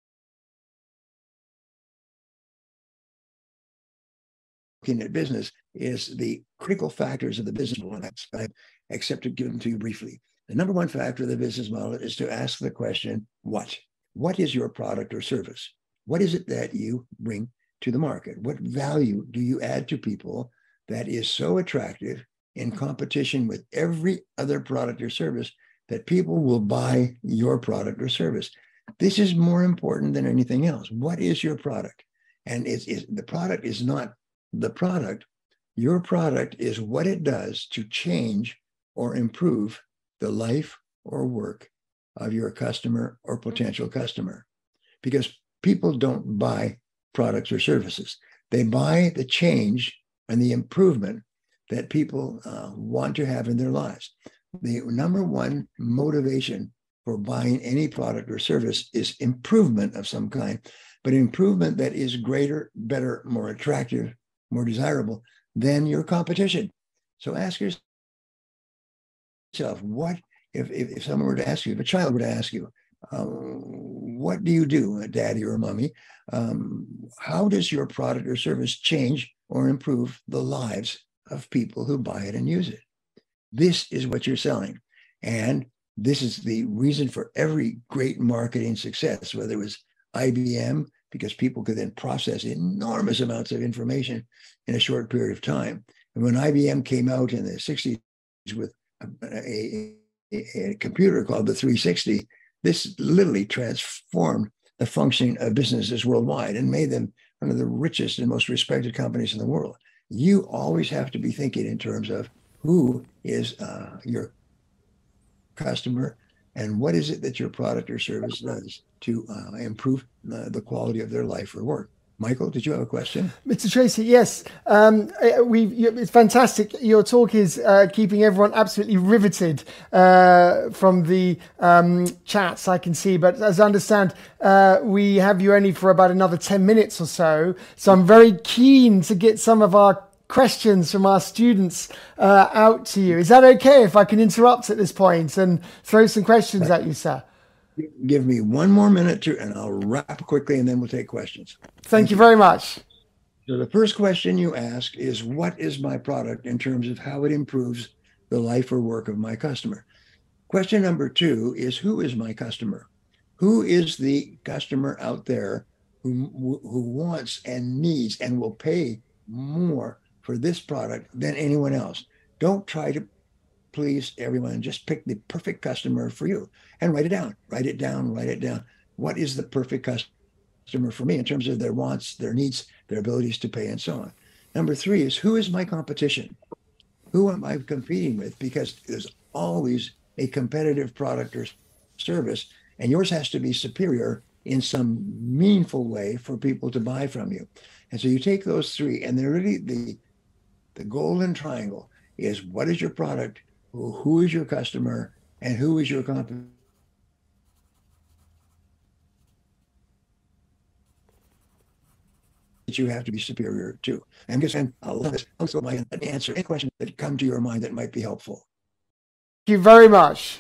looking at business is the critical factors of the business model. I accept to give them to you briefly. The number one factor of the business model is to ask the question, what? What is your product or service? What is it that you bring to the market? What value do you add to people that is so attractive in competition with every other product or service that people will buy your product or service? This is more important than anything else. What is your product? And it's, it's, the product is not the product. Your product is what it does to change or improve the life or work of your customer or potential customer. Because people don't buy products or services. They buy the change and the improvement that people uh, want to have in their lives. The number one motivation for buying any product or service is improvement of some kind, but improvement that is greater, better, more attractive, more desirable than your competition. So ask yourself, what if, if, if someone were to ask you, if a child were to ask you, um, what do you do, daddy or mommy? Um, how does your product or service change or improve the lives of people who buy it and use it? This is what you're selling. And this is the reason for every great marketing success, whether it was I B M, because people could then process enormous amounts of information in a short period of time. And when I B M came out in the sixties with a, a, a, a computer called the three sixty, this literally transformed the functioning of businesses worldwide and made them one of the richest and most respected companies in the world. You always have to be thinking in terms of who is uh, your customer and what is it that your product or service does to uh, improve uh, the quality of their life or work. Michael, did you have a question? Mister Tracy, yes. Um, we it's fantastic. Your talk is uh, keeping everyone absolutely riveted uh, from the um, chats I can see. But as I understand, uh, we have you only for about another ten minutes or so. So I'm very keen to get some of our questions from our students uh, out to you. Is that okay if I can interrupt at this point and throw some questions at you, sir? Give me one more minute to, and I'll wrap quickly, and then we'll take questions. Thank, Thank you very much. So the first question you ask is, what is my product in terms of how it improves the life or work of my customer? Question number two is, who is my customer? Who is the customer out there who, who wants and needs and will pay more for this product than anyone else? Don't try to please everyone. Just pick the perfect customer for you and write it down. Write it down, write it down. What is the perfect customer for me in terms of their wants, their needs, their abilities to pay, and so on? Number three is, who is my competition? Who am I competing with? Because there's always a competitive product or service, and yours has to be superior in some meaningful way for people to buy from you. And so you take those three, and they're really the, the golden triangle is, what is your product? Who is your customer, and who is your competition? That you have to be superior to. I'm just saying, I'll let this also my answer any questions that come to your mind that might be helpful. Thank you very much.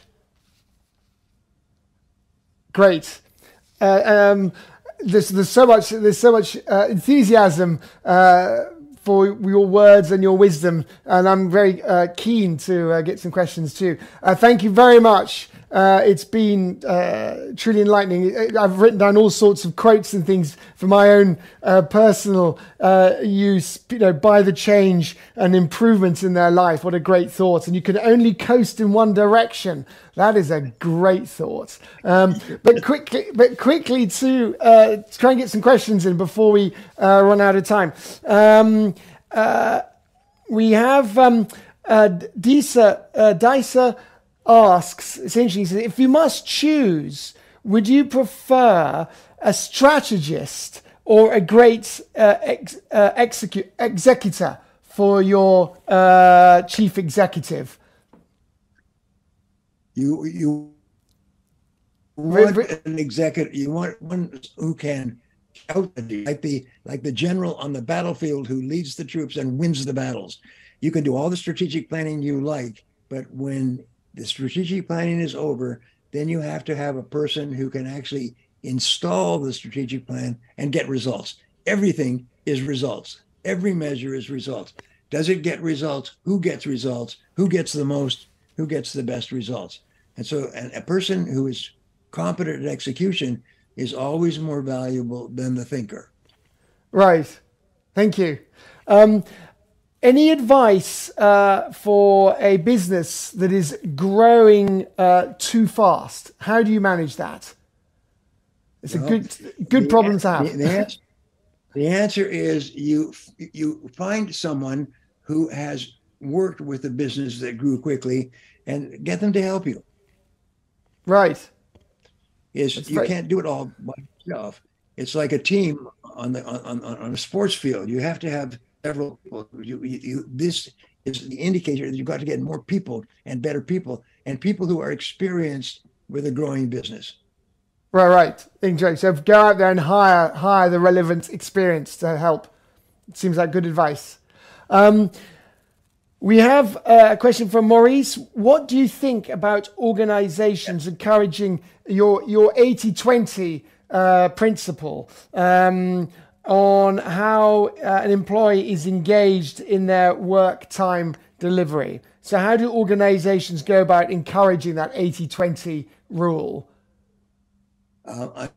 Great. Uh, um, there's, there's so much there's so much uh, enthusiasm uh, for your words and your wisdom, and I'm very uh, keen to uh, get some questions too. Uh, thank you very much. Uh, it's been uh, truly enlightening. I've written down all sorts of quotes and things for my own uh, personal uh, use. You know, buy the change and improvements in their life. What a great thought! And you can only coast in one direction. That is a great thought. Um, but quickly, but quickly to, uh, to try and get some questions in before we uh, run out of time. Um, uh, we have um, uh, Disa uh, Disa. asks, essentially, if you must choose, would you prefer a strategist or a great uh, ex, uh, execu- executor for your uh, chief executive? You you want an executive. You want one who can shout, like the like the general on the battlefield who leads the troops and wins the battles. You can do all the strategic planning you like, but when the strategic planning is over, then you have to have a person who can actually install the strategic plan and get results. Everything is results. Every measure is results. Does it get results? Who gets results? Who gets the most? Who gets the best results? And so a person who is competent at execution is always more valuable than the thinker. Right. Thank you. Um, any advice uh, for a business that is growing uh, too fast? How do you manage that? It's well, a good good the, problem to have. The, the, answer, the answer is you you find someone who has worked with a business that grew quickly and get them to help you. Right. Is That's you right. can't do it all by yourself. It's like a team on the on, on, on a sports field. You have to have several people. You, you, you, this is the indicator that you've got to get more people and better people and people who are experienced with a growing business. Right, right. Interesting. So go out there and hire hire the relevant experience to help. It seems like good advice. Um, we have a question from Maurice. What do you think about organizations encouraging your your eighty twenty uh, principle um, on how uh, an employee is engaged in their work time delivery? So how do organizations go about encouraging that eighty twenty rule? Uh,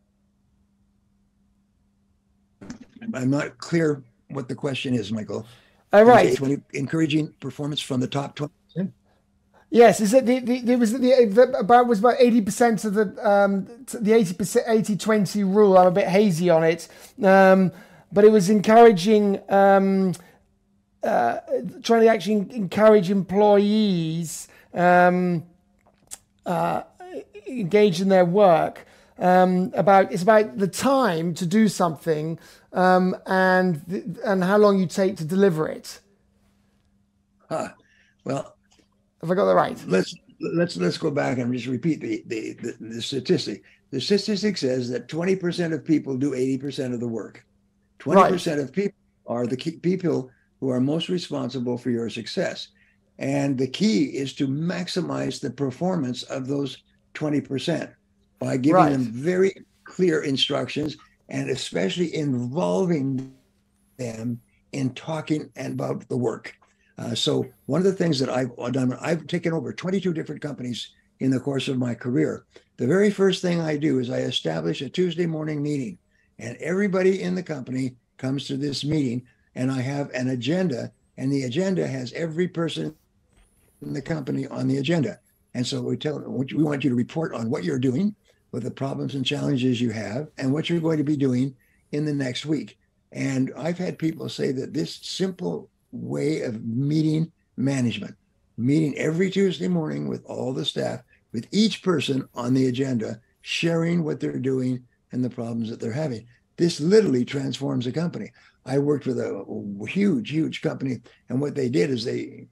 I, I'm not clear what the question is, Michael. All right. Encouraging performance from the top twenty percent? Yes, is it the, the there was the, the about was about eighty percent of the um the eighty percent eighty twenty rule. I'm a bit hazy on it, um, but it was encouraging um, uh, trying to actually encourage employees um, uh, engaged in their work. Um, about it's about the time to do something um, and th- and how long you take to deliver it. Huh. Well, have I got that right? Let's let's let's go back and just repeat the the, the, the statistic. The statistic says that twenty percent of people do eighty percent of the work. twenty percent right. of people are the key people who are most responsible for your success. And the key is to maximize the performance of those twenty percent. By giving right. them very clear instructions and especially involving them in talking about the work. Uh, so one of the things that I've done, I've taken over twenty-two different companies in the course of my career. The very first thing I do is I establish a Tuesday morning meeting, and everybody in the company comes to this meeting, and I have an agenda, and the agenda has every person in the company on the agenda. And so we tell we want you to report on what you're doing, with the problems and challenges you have, and what you're going to be doing in the next week. And I've had people say that this simple way of meeting management, meeting every Tuesday morning with all the staff, with each person on the agenda, sharing what they're doing and the problems that they're having. This literally transforms a company. I worked with a huge, huge company, and what they did is they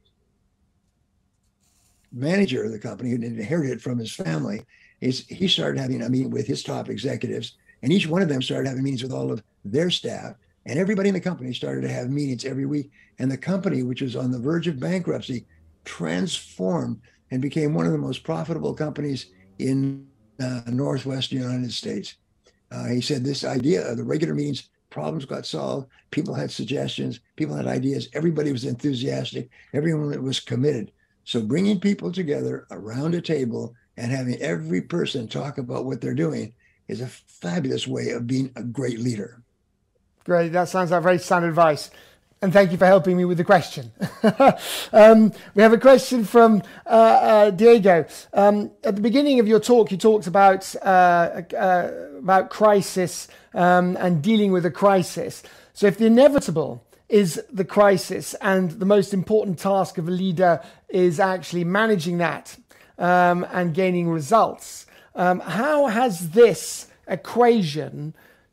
manager of the company who inherited it from his family is he started having a meeting with his top executives, and each one of them started having meetings with all of their staff, and everybody in the company started to have meetings every week. And the company, which was on the verge of bankruptcy, transformed and became one of the most profitable companies in uh, Northwestern United States. Uh, he said this idea of the regular meetings, problems got solved, people had suggestions, people had ideas, everybody was enthusiastic, everyone was committed. So bringing people together around a table and having every person talk about what they're doing is a fabulous way of being a great leader. Great. That sounds like very sound advice. And thank you for helping me with the question. um, we have a question from uh, uh, Diego. Um, at the beginning of your talk, you talked about uh, uh, about crisis um, and dealing with a crisis. So if the inevitable is the crisis and the most important task of a leader is actually managing that um, and gaining results, um, how has this equation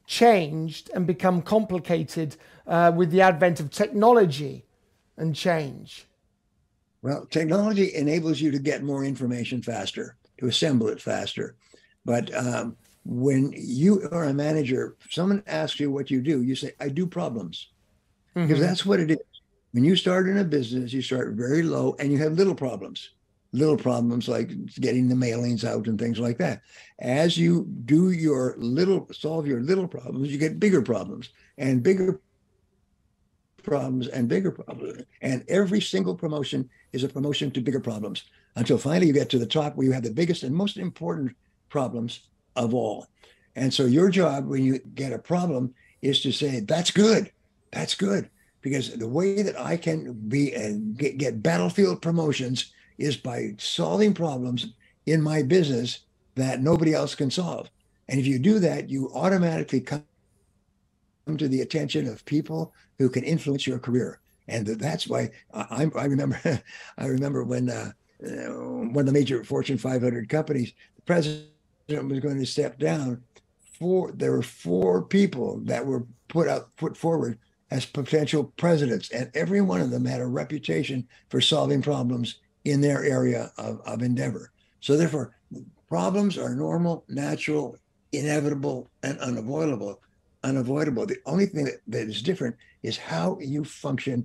changed and become complicated uh, with the advent of technology and change? Well, technology enables you to get more information faster, to assemble it faster. But um, when you are a manager, someone asks you what you do, you say, I do problems. Mm-hmm. Because that's what it is. When you start in a business, you start very low and you have little problems. Little problems like getting the mailings out and things like that. As you do your little, solve your little problems, you get bigger problems and bigger problems and bigger problems. And every single promotion is a promotion to bigger problems until finally you get to the top where you have the biggest and most important problems of all. And so your job when you get a problem is to say, that's good, that's good. Because the way that I can be and get, get battlefield promotions is by solving problems in my business that nobody else can solve. And if you do that, you automatically come to the attention of people who can influence your career. And that's why I, I remember I remember when uh, one of the major Fortune five hundred companies, the president was going to step down. Four, there were four people that were put up, put forward as potential presidents, and every one of them had a reputation for solving problems in their area of, of endeavor. So therefore, problems are normal, natural, inevitable, and unavoidable. Unavoidable. The only thing that, that is different is how you function.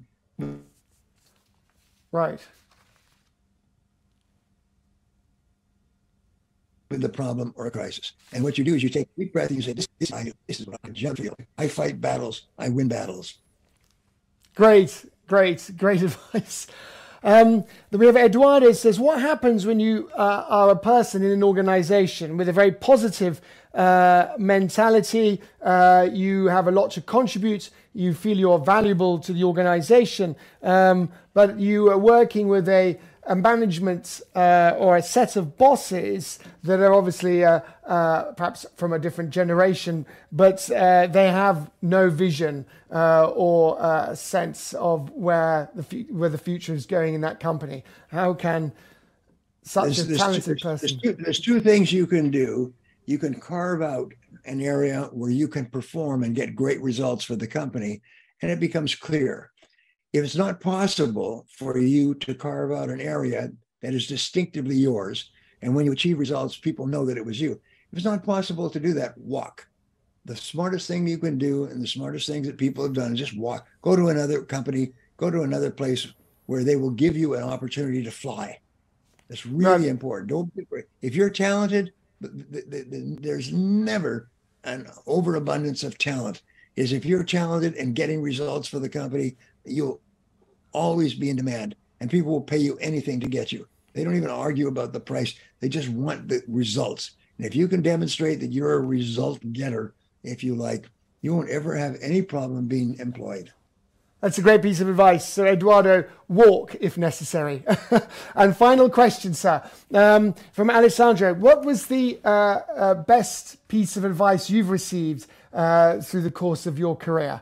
Right. With the problem or a crisis. And what you do is you take a deep breath and you say, this, this, I, this is what I jump feel. I fight battles. I win battles. Great, great, great advice. Um, then we have Eduardo says, what happens when you uh, are a person in an organization with a very positive uh, mentality, uh, you have a lot to contribute, you feel you're valuable to the organization, um, but you are working with a, a management uh, or a set of bosses that are obviously uh, uh, perhaps from a different generation, but uh, they have no vision uh, or uh, sense of where the fu- where the future is going in that company. How can such there's, a there's, talented there's, person? There's two, there's two things you can do. You can carve out an area where you can perform and get great results for the company, and it becomes clear. If it's not possible for you to carve out an area that is distinctively yours, and when you achieve results, people know that it was you. If it's not possible to do that, walk. The smartest thing you can do and the smartest things that people have done is just walk. Go to another company, go to another place where they will give you an opportunity to fly. That's really right. important. Don't be afraid. If you're talented, the, the, the, there's never an overabundance of talent. Is if you're talented and getting results for the company, you'll always be in demand, and people will pay you anything to get you. They don't even argue about the price. They just want the results. And if you can demonstrate that you're a result getter, if you like, you won't ever have any problem being employed. That's a great piece of advice. So, Eduardo, walk if necessary. And final question, sir, um, from Alessandro. What was the uh, uh, best piece of advice you've received uh, through the course of your career?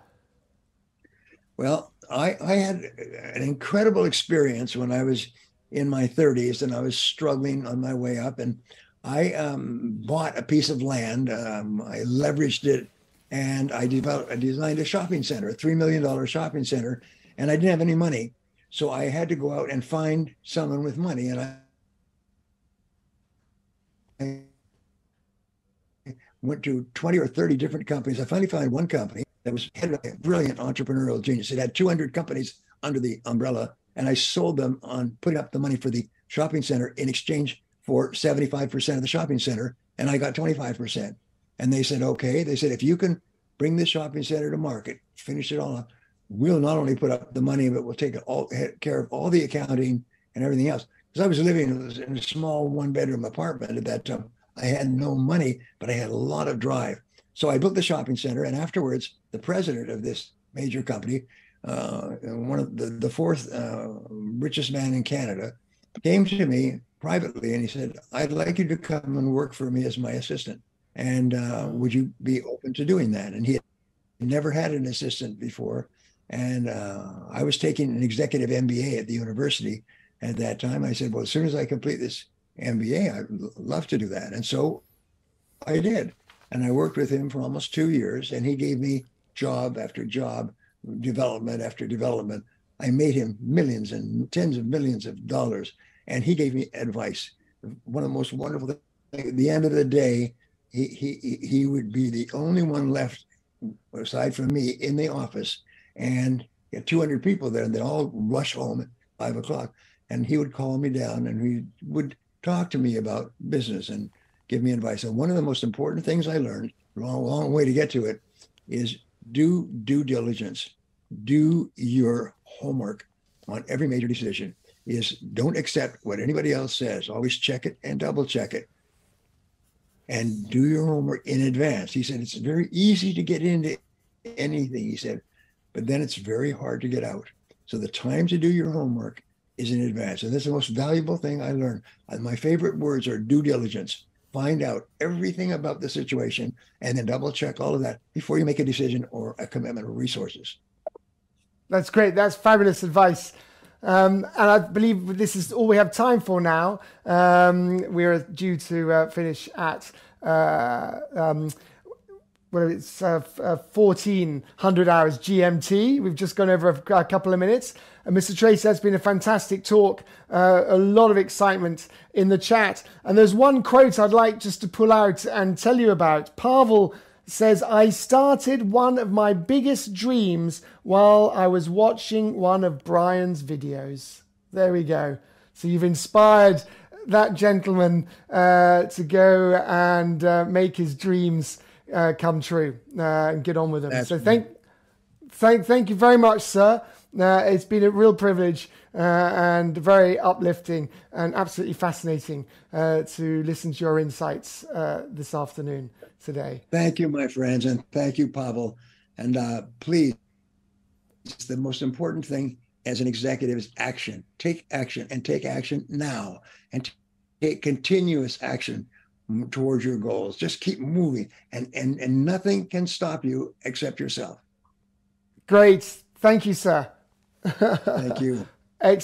Well, I, I had an incredible experience when I was in my thirties and I was struggling on my way up. And I um, bought a piece of land. Um, I leveraged it. And I developed, I designed a shopping center, a three million dollars shopping center, and I didn't have any money. So I had to go out and find someone with money. And I, I went to twenty or thirty different companies. I finally found one company that was headed by a brilliant entrepreneurial genius. It had two hundred companies under the umbrella, and I sold them on putting up the money for the shopping center in exchange for seventy-five percent of the shopping center, and I got twenty-five percent. And they said, okay, they said, if you can bring this shopping center to market, finish it all up, we'll not only put up the money, but we'll take all, care of all the accounting and everything else. Because I was living in a small one bedroom apartment at that time. I had no money, but I had a lot of drive. So I built the shopping center. And afterwards, the president of this major company, uh, one of the, the fourth uh, richest man in Canada, came to me privately and he said, I'd like you to come and work for me as my assistant. And uh, would you be open to doing that? And he had never had an assistant before. And uh, I was taking an executive M B A at the university at that time. I said, well, as soon as I complete this M B A, I'd love to do that. And so I did. And I worked with him for almost two years, and he gave me job after job, development after development. I made him millions and tens of millions of dollars, and he gave me advice. One of the most wonderful things. At the end of the day, he he he would be the only one left, aside from me, in the office, and he had two hundred people there, and they all rush home at five o'clock. And he would call me down, and he would talk to me about business and give me advice. And one of the most important things I learned, long long way to get to it, is do due diligence, do your homework on every major decision. Is don't accept what anybody else says. Always check it and double check it. And do your homework in advance. He said, it's very easy to get into anything, he said, but then it's very hard to get out. So the time to do your homework is in advance. And that's the most valuable thing I learned. And my favorite words are due diligence. Find out everything about the situation and then double check all of that before you make a decision or a commitment or resources. That's great. That's fabulous advice. Um, and I believe this is all we have time for now. Um, we're due to uh, finish at uh, um, well, it's uh, uh, fourteen hundred hours G M T. We've just gone over a, a couple of minutes. And Mister Tracy, has been a fantastic talk. Uh, a lot of excitement in the chat. And there's one quote I'd like just to pull out and tell you about. Pavel says, I started one of my biggest dreams while I was watching one of Brian's videos. There we go. So you've inspired that gentleman uh, to go and uh, make his dreams uh, come true uh, and get on with them. That's so thank, thank, thank you very much, sir. Uh, it's been a real privilege uh, and very uplifting and absolutely fascinating uh, to listen to your insights uh, this afternoon today. Thank you, my friends, and thank you, Pavel. And uh, please, the most important thing as an executive is action. Take action and take action now and take continuous action towards your goals. Just keep moving and, and, and nothing can stop you except yourself. Great. Thank you, sir. Thank you.